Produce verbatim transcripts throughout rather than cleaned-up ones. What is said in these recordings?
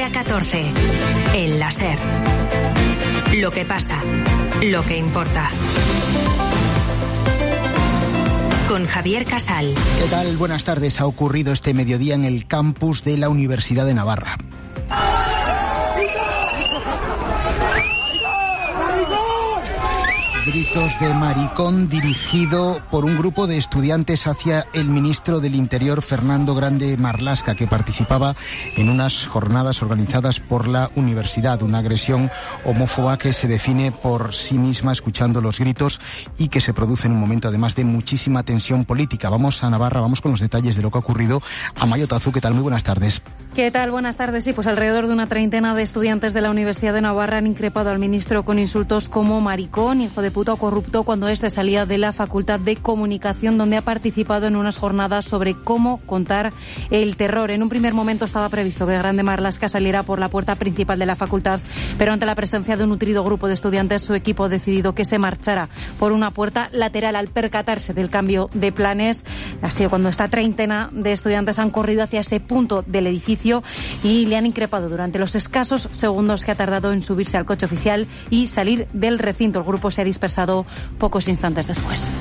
Hora catorce. El la SER. Lo que pasa, lo que importa. Con Javier Casal. ¿Qué tal? Buenas tardes. Ha ocurrido este mediodía en el campus de la Universidad de Navarra. Gritos de maricón dirigido por un grupo de estudiantes hacia el ministro del Interior, Fernando Grande Marlaska, que participaba en unas jornadas organizadas por la universidad. Una agresión homófoba que se define por sí misma escuchando los gritos y que se produce en un momento además de muchísima tensión política. Vamos a Navarra, vamos con los detalles de lo que ha ocurrido. Amayo Tazú, ¿qué tal? Muy buenas tardes. ¿Qué tal? Buenas tardes. Sí, pues alrededor de una treintena de estudiantes de la Universidad de Navarra han increpado al ministro con insultos como maricón, hijo de puta o corrupto, cuando este salía de la Facultad de Comunicación, donde ha participado en unas jornadas sobre cómo contar el terror. En un primer momento estaba previsto que Grande Marlaska saliera por la puerta principal de la facultad, pero ante la presencia de un nutrido grupo de estudiantes, su equipo ha decidido que se marchara por una puerta lateral al percatarse del cambio de planes. Ha sido cuando esta treintena de estudiantes han corrido hacia ese punto del edificio y le han increpado durante los escasos segundos que ha tardado en subirse al coche oficial y salir del recinto. El grupo se ha dispersado pocos instantes después.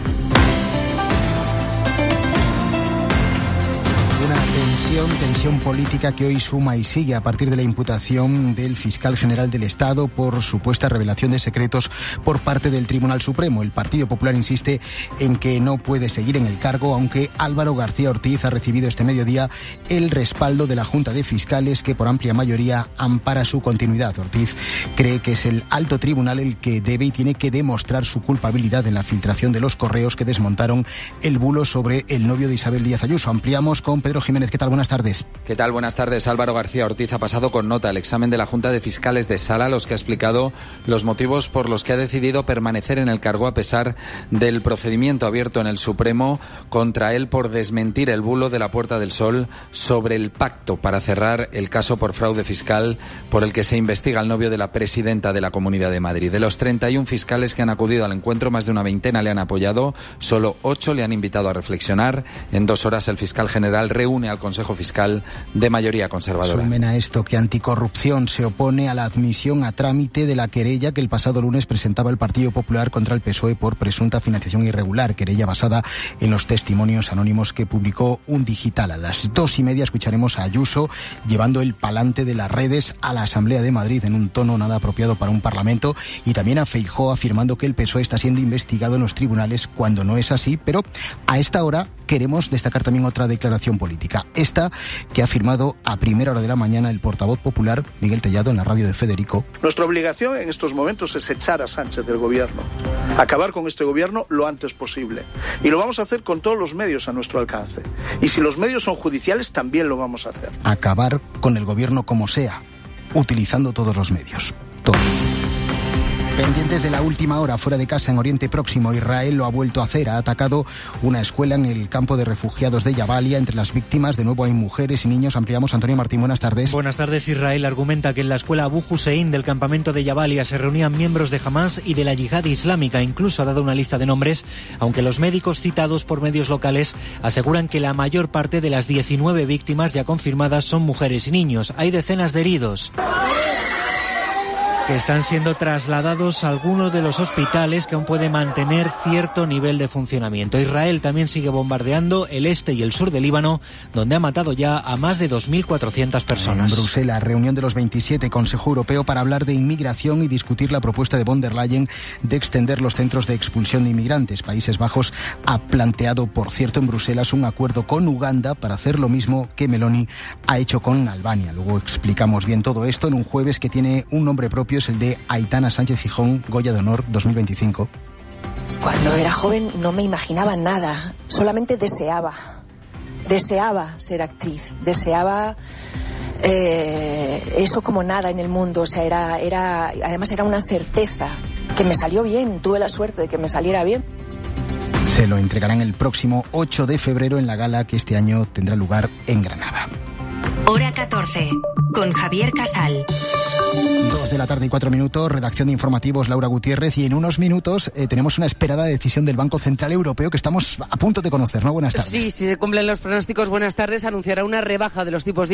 Tensión, tensión política que hoy suma y sigue a partir de la imputación del fiscal general del Estado por supuesta revelación de secretos por parte del Tribunal Supremo. El Partido Popular insiste en que no puede seguir en el cargo, aunque Álvaro García Ortiz ha recibido este mediodía el respaldo de la Junta de Fiscales, que por amplia mayoría ampara su continuidad. Ortiz cree que es el alto tribunal el que debe y tiene que demostrar su culpabilidad en la filtración de los correos que desmontaron el bulo sobre el novio de Isabel Díaz Ayuso. Ampliamos con Pedro Jiménez. ¿Qué tal? Buenas tardes. ¿Qué tal? Buenas tardes. Álvaro García Ortiz ha pasado con nota el examen de la Junta de Fiscales de Sala, los que ha explicado los motivos por los que ha decidido permanecer en el cargo a pesar del procedimiento abierto en el Supremo contra él por desmentir el bulo de la Puerta del Sol sobre el pacto para cerrar el caso por fraude fiscal por el que se investiga al novio de la presidenta de la Comunidad de Madrid. De los treinta y un fiscales que han acudido al encuentro, más de una veintena le han apoyado, solo ocho le han invitado a reflexionar. En dos horas el fiscal general reúne al Consejo Fiscal de mayoría conservadora. Sumen a esto que Anticorrupción se opone a la admisión a trámite de la querella que el pasado lunes presentaba el Partido Popular contra el P S O E por presunta financiación irregular, querella basada en los testimonios anónimos que publicó Un Digital. A las dos y media escucharemos a Ayuso llevando el palante de las redes a la Asamblea de Madrid en un tono nada apropiado para un Parlamento, y también a Feijóo afirmando que el P S O E está siendo investigado en los tribunales cuando no es así. Pero a esta hora queremos destacar también otra declaración política, esta que ha firmado a primera hora de la mañana el portavoz popular Miguel Tellado en la radio de Federico. Nuestra obligación en estos momentos es echar a Sánchez del gobierno, acabar con este gobierno lo antes posible, y lo vamos a hacer con todos los medios a nuestro alcance, y si los medios son judiciales también lo vamos a hacer. Acabar con el gobierno como sea, utilizando todos los medios, todos. Pendientes de la última hora, fuera de casa en Oriente Próximo, Israel lo ha vuelto a hacer. Ha atacado una escuela en el campo de refugiados de Jabalia. Entre las víctimas, de nuevo, hay mujeres y niños. Ampliamos. Antonio Martín, buenas tardes. Buenas tardes. Israel argumenta que en la escuela Abu Hussein del campamento de Jabalia se reunían miembros de Hamas y de la Yihad Islámica. Incluso ha dado una lista de nombres, aunque los médicos citados por medios locales aseguran que la mayor parte de las diecinueve víctimas ya confirmadas son mujeres y niños. Hay decenas de heridos que están siendo trasladados a algunos de los hospitales que aún pueden mantener cierto nivel de funcionamiento. Israel también sigue bombardeando el este y el sur del Líbano, donde ha matado ya a más de dos mil cuatrocientas personas. En Bruselas, reunión de los veintisiete, Consejo Europeo para hablar de inmigración y discutir la propuesta de von der Leyen de extender los centros de expulsión de inmigrantes. Países Bajos ha planteado, por cierto, en Bruselas un acuerdo con Uganda para hacer lo mismo que Meloni ha hecho con Albania. Luego explicamos bien todo esto en un jueves que tiene un nombre propio, es el de Aitana Sánchez Gijón, Goya de Honor dos mil veinticinco. Cuando era joven no me imaginaba nada, solamente deseaba, deseaba ser actriz, deseaba eh, eso como nada en el mundo, o sea, era, era, además era una certeza, que me salió bien, tuve la suerte de que me saliera bien. Se lo entregarán el próximo ocho de febrero en la gala que este año tendrá lugar en Granada. Hora catorce, con Javier Casal. Dos de la tarde y cuatro minutos, redacción de informativos Laura Gutiérrez, y en unos minutos eh, tenemos una esperada decisión del Banco Central Europeo que estamos a punto de conocer, ¿no? Buenas tardes. Sí, si se cumplen los pronósticos, buenas tardes, anunciará una rebaja de los tipos de